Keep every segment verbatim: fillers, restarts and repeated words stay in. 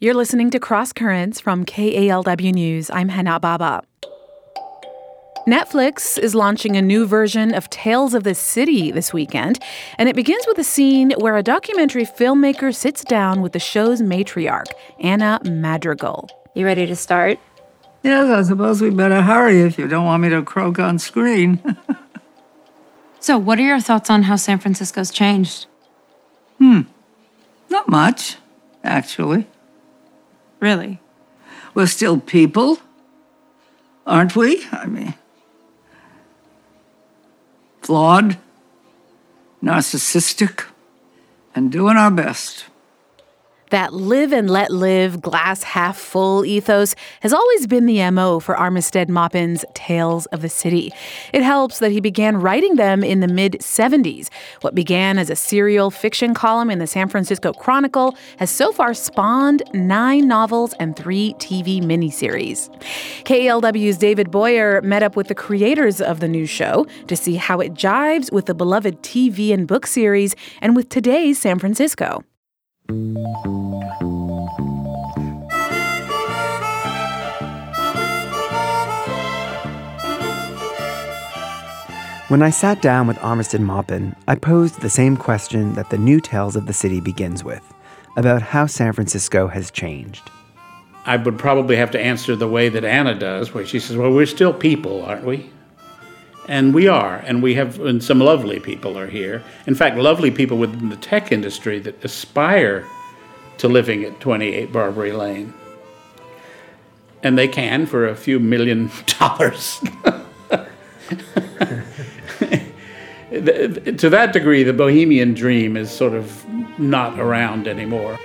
You're listening to Cross Currents from K A L W News. I'm Hana Baba. Netflix is launching a new version of Tales of the City this weekend, and it begins with a scene where a documentary filmmaker sits down with the show's matriarch, Anna Madrigal. You ready to start? Yes, I suppose we better hurry if you don't want me to croak on screen. So, what are your thoughts on how San Francisco's changed? Hmm. Not much, actually. Really? We're still people, aren't we? I mean, flawed, narcissistic, and doing our best. That live and let live, glass half full ethos has always been the M O for Armistead Maupin's Tales of the City. It helps that he began writing them in the mid-seventies. What began as a serial fiction column in the San Francisco Chronicle has so far spawned nine novels and three T V miniseries. K A L W's David Boyer met up with the creators of the new show to see how it jives with the beloved T V and book series and with today's San Francisco. When I sat down with Armistead Maupin, I posed the same question that the new Tales of the City begins with, about how San Francisco has changed. I would probably have to answer the way that Anna does, where she says, well, we're still people, aren't we? And we are, and we have, and some lovely people are here. In fact, lovely people within the tech industry that aspire to living at twenty-eight Barbary Lane. And they can for a few million dollars. To that degree, the bohemian dream is sort of not around anymore.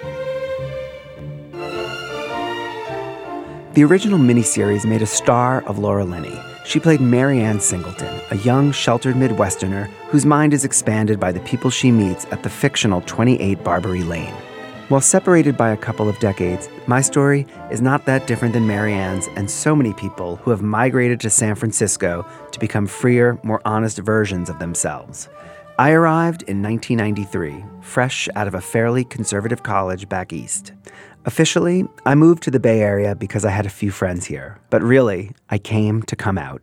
The original miniseries made a star of Laura Linney. She played Mary Ann Singleton, a young, sheltered Midwesterner whose mind is expanded by the people she meets at the fictional twenty-eight Barbary Lane. While separated by a couple of decades, my story is not that different than Mary Ann's and so many people who have migrated to San Francisco to become freer, more honest versions of themselves. I arrived in nineteen ninety-three, fresh out of a fairly conservative college back east. Officially, I moved to the Bay Area because I had a few friends here, but really, I came to come out.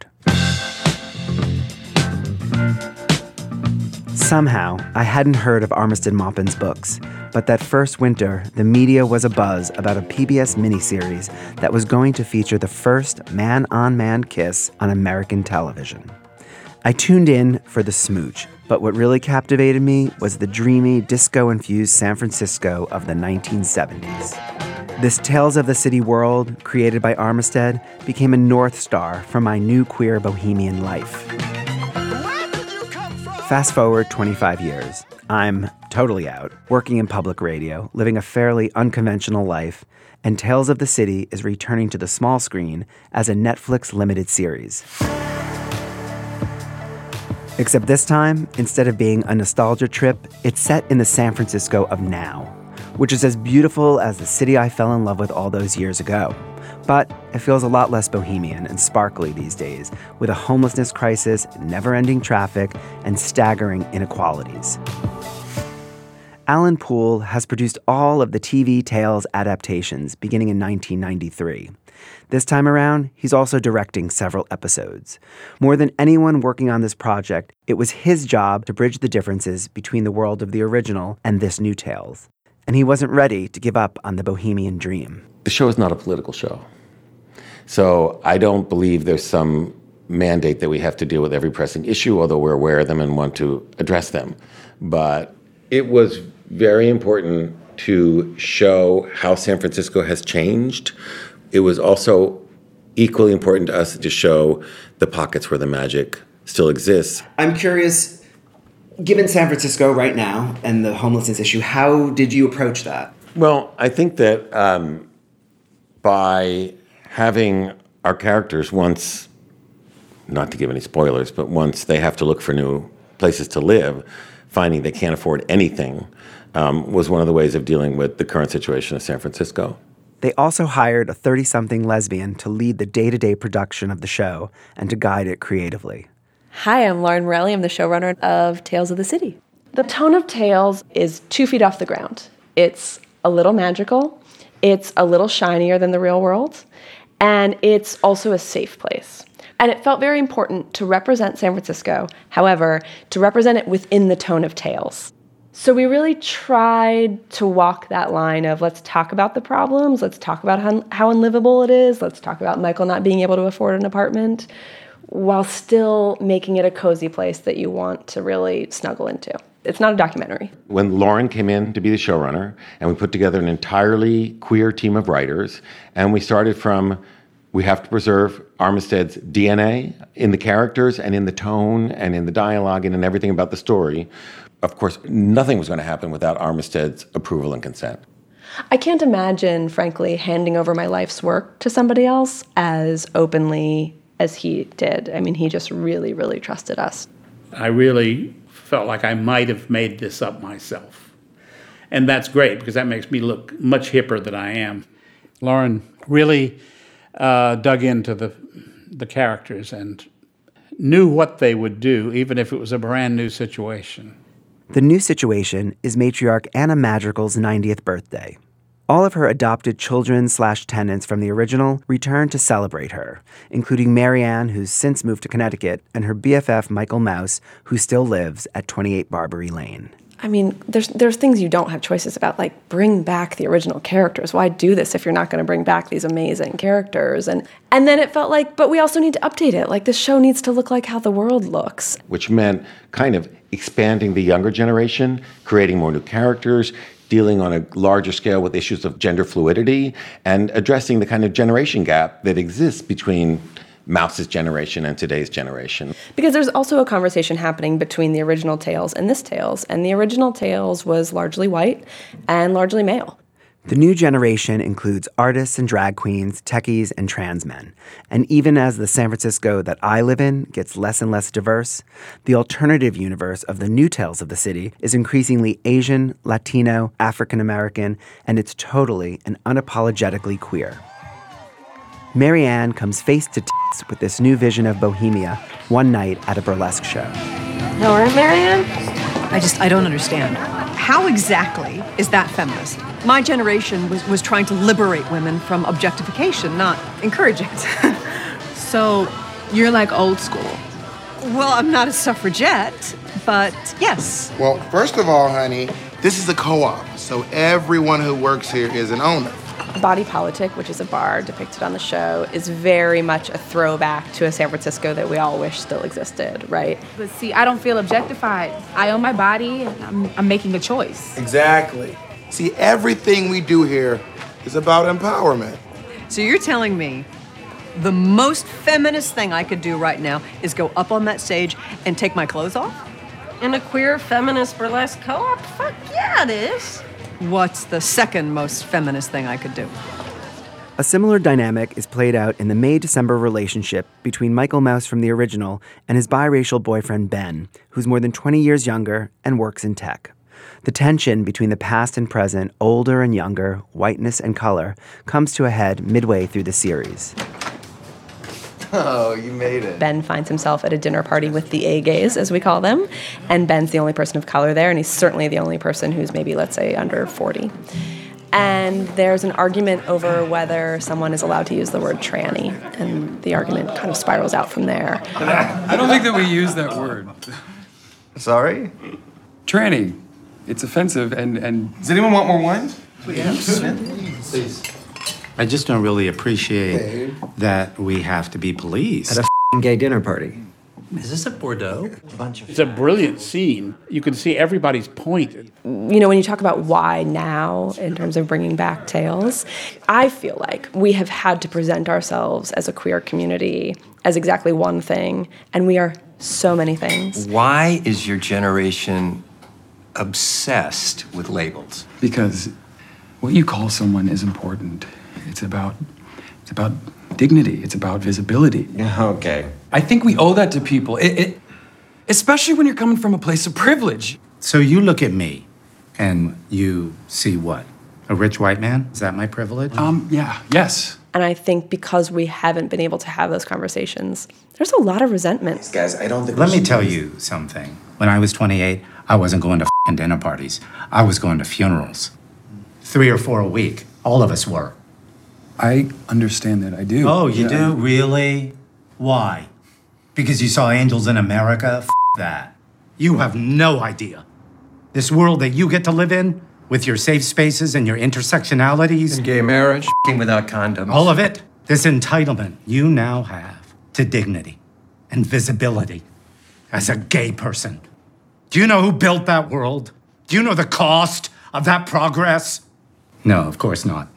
Somehow, I hadn't heard of Armistead Maupin's books, but that first winter, the media was abuzz about a P B S miniseries that was going to feature the first man-on-man kiss on American television. I tuned in for the smooch, but what really captivated me was the dreamy, disco-infused San Francisco of the nineteen seventies. This Tales of the City world, created by Armistead, became a North Star for my new queer bohemian life. Fast forward twenty-five years. I'm totally out, working in public radio, living a fairly unconventional life, and Tales of the City is returning to the small screen as a Netflix limited series. Except this time, instead of being a nostalgia trip, it's set in the San Francisco of now, which is as beautiful as the city I fell in love with all those years ago. But it feels a lot less bohemian and sparkly these days, with a homelessness crisis, never-ending traffic, and staggering inequalities. Alan Poole has produced all of the T V Tales adaptations beginning in nineteen ninety-three. This time around, he's also directing several episodes. More than anyone working on this project, it was his job to bridge the differences between the world of the original and this new Tales. And he wasn't ready to give up on the bohemian dream. The show is not a political show. So I don't believe there's some mandate that we have to deal with every pressing issue, although we're aware of them and want to address them. But it was very important to show how San Francisco has changed. It was also equally important to us to show the pockets where the magic still exists. I'm curious, given San Francisco right now and the homelessness issue, how did you approach that? Well, I think that um, by having our characters once, not to give any spoilers, but once they have to look for new places to live, finding they can't afford anything, um, was one of the ways of dealing with the current situation of San Francisco. They also hired a thirty-something lesbian to lead the day-to-day production of the show and to guide it creatively. Hi, I'm Lauren Morelli. I'm the showrunner of Tales of the City. The tone of Tales is two feet off the ground. It's a little magical. It's a little shinier than the real world, and it's also a safe place. And it felt very important to represent San Francisco, however, to represent it within the tone of Tales. So we really tried to walk that line of let's talk about the problems, let's talk about how, how unlivable it is, let's talk about Michael not being able to afford an apartment, while still making it a cozy place that you want to really snuggle into. It's not a documentary. When Lauren came in to be the showrunner, and we put together an entirely queer team of writers, and we started from, we have to preserve Armistead's D N A in the characters and in the tone and in the dialogue and in everything about the story. Of course, nothing was going to happen without Armistead's approval and consent. I can't imagine, frankly, handing over my life's work to somebody else as openly as he did. I mean, he just really, really trusted us. I really felt like I might have made this up myself. And that's great, because that makes me look much hipper than I am. Lauren really uh, dug into the the characters and knew what they would do, even if it was a brand new situation. The new situation is matriarch Anna Madrigal's ninetieth birthday. All of her adopted children slash tenants from the original return to celebrate her, including Marianne, who's since moved to Connecticut, and her B F F Michael Mouse, who still lives at twenty-eight Barbary Lane. I mean, there's there's things you don't have choices about, like bring back the original characters. Why do this if you're not going to bring back these amazing characters? And and then it felt like, but we also need to update it. Like this show needs to look like how the world looks. Which meant kind of expanding the younger generation, creating more new characters, dealing on a larger scale with issues of gender fluidity, and addressing the kind of generation gap that exists between Mouse's generation and today's generation. Because there's also a conversation happening between the original Tales and this Tales, and the original Tales was largely white and largely male. The new generation includes artists and drag queens, techies, and trans men. And even as the San Francisco that I live in gets less and less diverse, the alternative universe of the new Tales of the City is increasingly Asian, Latino, African American, and it's totally and unapologetically queer. Marianne comes face to face with this new vision of Bohemia one night at a burlesque show. All right, Marianne? I just, I don't understand. How exactly is that feminist? My generation was, was trying to liberate women from objectification, not encourage it. So, you're like old school? Well, I'm not a suffragette, but yes. Well, first of all, honey, this is a co-op, so everyone who works here is an owner. Body Politic, which is a bar depicted on the show, is very much a throwback to a San Francisco that we all wish still existed, right? But see, I don't feel objectified. I own my body, and I'm, I'm making a choice. Exactly. See, everything we do here is about empowerment. So you're telling me the most feminist thing I could do right now is go up on that stage and take my clothes off? In a queer feminist burlesque co-op? Fuck yeah, it is. What's the second most feminist thing I could do? A similar dynamic is played out in the May-December relationship between Michael Mouse from the original and his biracial boyfriend Ben, who's more than twenty years younger and works in tech. The tension between the past and present, older and younger, whiteness and color, comes to a head midway through the series. Oh, you made it. Ben finds himself at a dinner party with the A-gays, as we call them, and Ben's the only person of color there, and he's certainly the only person who's maybe, let's say, under forty. And there's an argument over whether someone is allowed to use the word tranny, and the argument kind of spirals out from there. I don't think that we use that word. Sorry? Tranny. It's offensive, and... and... Does anyone want more wine? Please. Please. I just don't really appreciate Babe. that we have to be policed. At a f***ing gay dinner party. Is this a Bordeaux? A bunch of it's a brilliant scene. You can see everybody's point. You know, when you talk about why now in terms of bringing back Tales, I feel like we have had to present ourselves as a queer community as exactly one thing, and we are so many things. Why is your generation obsessed with labels? Because what you call someone is important. It's about, it's about dignity. It's about visibility. Okay. I think we owe that to people, it, it, especially when you're coming from a place of privilege. So you look at me, and you see what? A rich white man? Is that my privilege? Um, yeah, yes. And I think because we haven't been able to have those conversations, there's a lot of resentment. Guys, I don't think. Let me tell you something. When I was twenty-eight, I wasn't going to f***ing dinner parties. I was going to funerals. Three or four a week. All of us were. I understand that. I do. Oh, you Yeah, do? I- Really? Why? Because you saw angels in America? F that. You have no idea. This world that you get to live in, with your safe spaces and your intersectionalities. And gay marriage. F***ing without condoms. All of it. This entitlement you now have to dignity and visibility as a gay person. Do you know who built that world? Do you know the cost of that progress? No, of course not.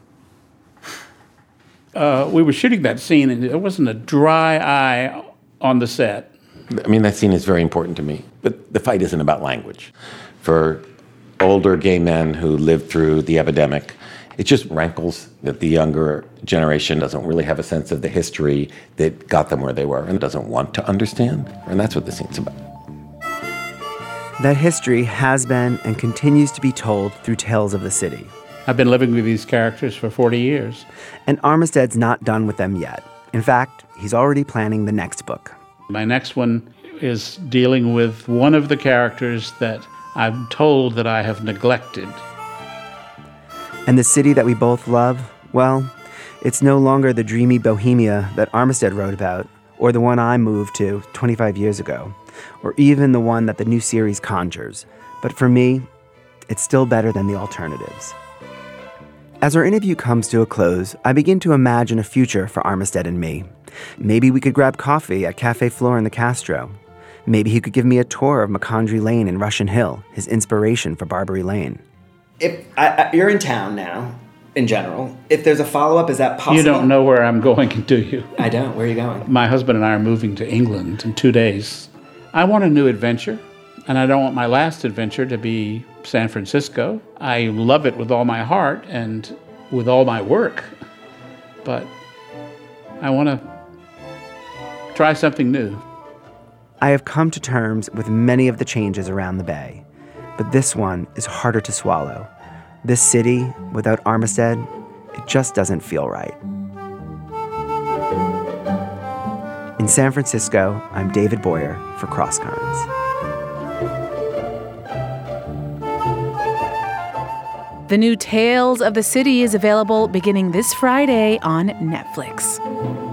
Uh, we were shooting that scene, and there wasn't a dry eye on the set. I mean, that scene is very important to me. But the fight isn't about language. For older gay men who lived through the epidemic, it just rankles that the younger generation doesn't really have a sense of the history that got them where they were and doesn't want to understand. And that's what the scene's about. That history has been and continues to be told through Tales of the City. I've been living with these characters for forty years. And Armistead's not done with them yet. In fact, he's already planning the next book. My next one is dealing with one of the characters that I'm told that I have neglected. And the city that we both love, well, it's no longer the dreamy Bohemia that Armistead wrote about, or the one I moved to twenty-five years ago, or even the one that the new series conjures. But for me, it's still better than the alternatives. As our interview comes to a close, I begin to imagine a future for Armistead and me. Maybe we could grab coffee at Cafe Flore in the Castro. Maybe he could give me a tour of Macondri Lane in Russian Hill, his inspiration for Barbary Lane. If I, I, you're in town now, in general, if there's a follow-up, is that possible? You don't know where I'm going, do you? I don't. Where are you going? My husband and I are moving to England in two days. I want a new adventure, and I don't want my last adventure to be San Francisco. I love it with all my heart and with all my work, but I want to try something new. I have come to terms with many of the changes around the Bay, but this one is harder to swallow. This city, without Armistead, it just doesn't feel right. In San Francisco, I'm David Boyer for Cross Currents. The new Tales of the City is available beginning this Friday on Netflix.